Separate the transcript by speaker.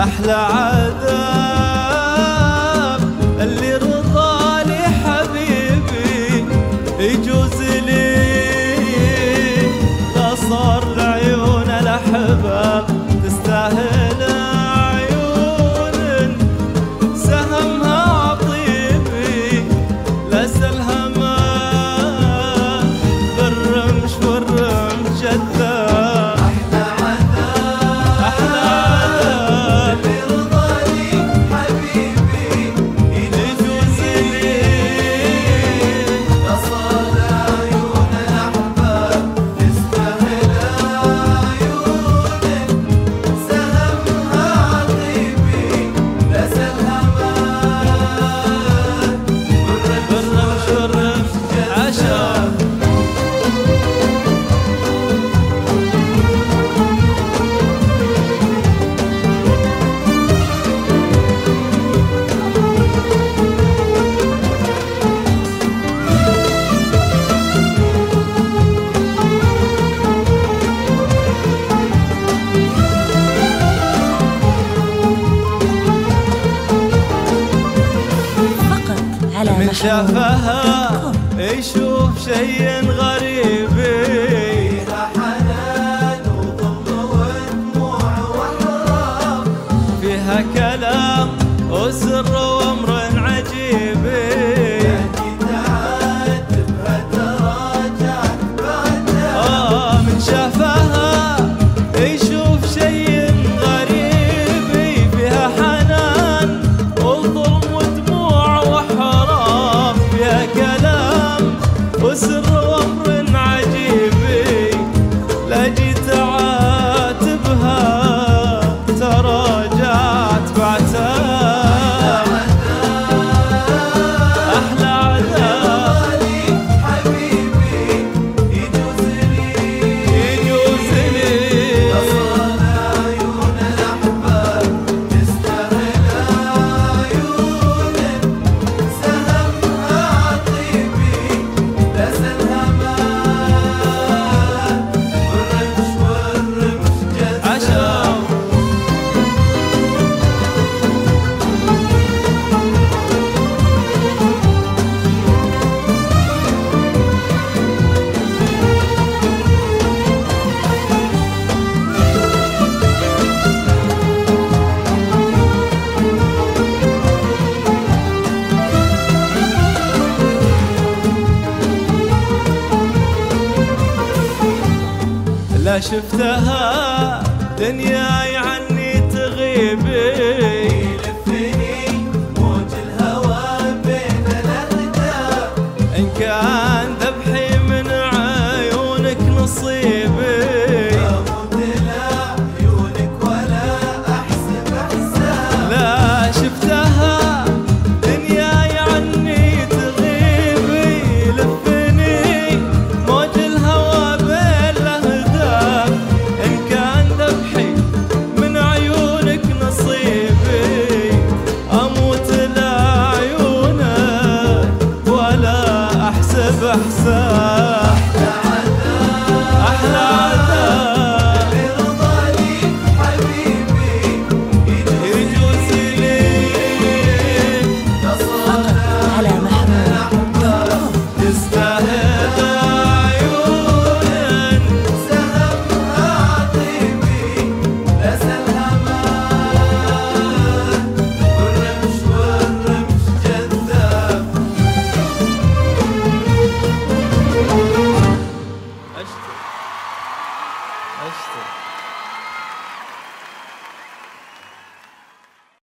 Speaker 1: أحلى عذاب اللي رضى لي حبيبي يجوز لي، لا صار لعيون الأحباب تستاهل عيون سهمها عطيبي لسلها ما بالرمش والرمش جذاب. من شافها يشوف شيء غريب، فيها حنان وظل ودموع وحرام، فيها كلام وسر وامر عجيب، تعاتبها تراجعت بعدها. من شافها يشوف شيء غريب، فيها حنان وظلم وسر وامر عجيب، لا جيت اعاتبها تراجعت بعتاب. احلى عذاب حبيبي يجوز لي اصل عيون الاحباب تستاهل عيون سهمها عطيبي لسلها ما والرمش جذاب. لا شفتها دنياي عني تغيب، يلفني موج الهوى بين الاهداف، ان كان ذبحي من عيونك نصيبي، اموت لعيونك ولا احسب حساب. لا شفتها دنياي عني تغيب، يلفني موج الهوى بحساب. أحلى عذاب رضا لي حبيبي يجوز لي تصل على الأحباب تستاهل عيون سهمها عطيبي لسلها ما والرمش جذاب. أشتر